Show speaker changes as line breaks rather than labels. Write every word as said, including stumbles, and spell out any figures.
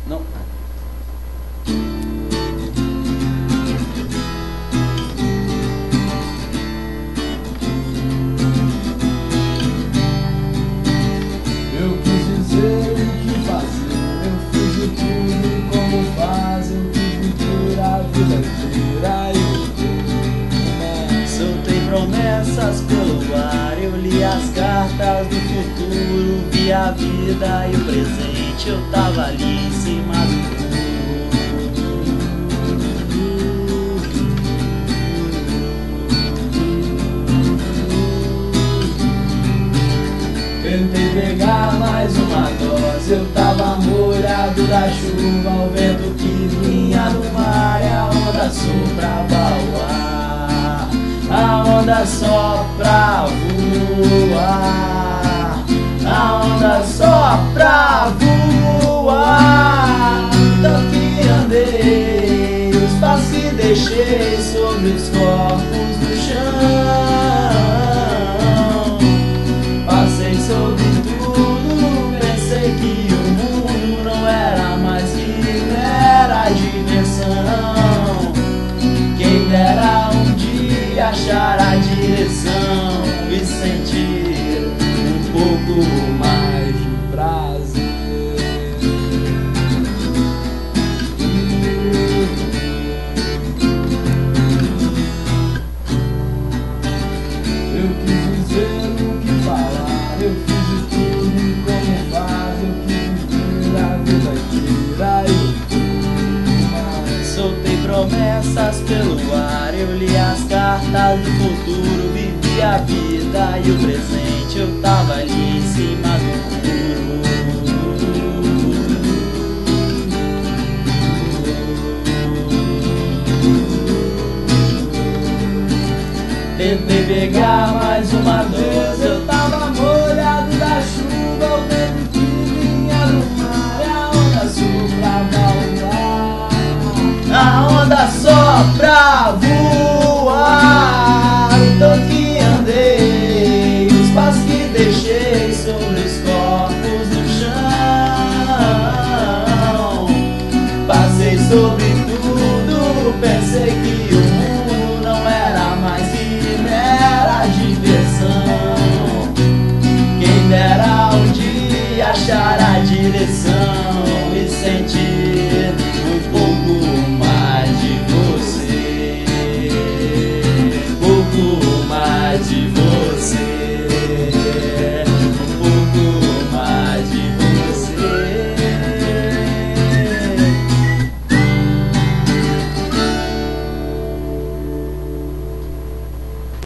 Não.
Eu quis dizer o que fazer, eu fiz de tudo como faz, eu quis viver a vida inteira. Eu
soltei promessas pelo ar, eu li as cartas do futuro, vi a vida e o presente, eu tava ali em cima do muro.
Tentei pegar mais uma dose, eu tava molhado da chuva, o vento que vinha do mar e a onda soprava o ar. A onda só pra voar, a onda só pra voar. Tanto que andei, os passos que deixei sobre os corpos do chão. Passei sobre tudo, pensei que o mundo não era mais que mera diversão. Quem dera um dia achar a direção e sentir um pouco mais de prazer. Eu quis dizer o que falar, eu fiz de tudo como faz, eu quis viver a vida inteira. Eu
soltei promessas pelo ar, eu li as cartas do futuro, vivi a vida e o presente, eu tava ali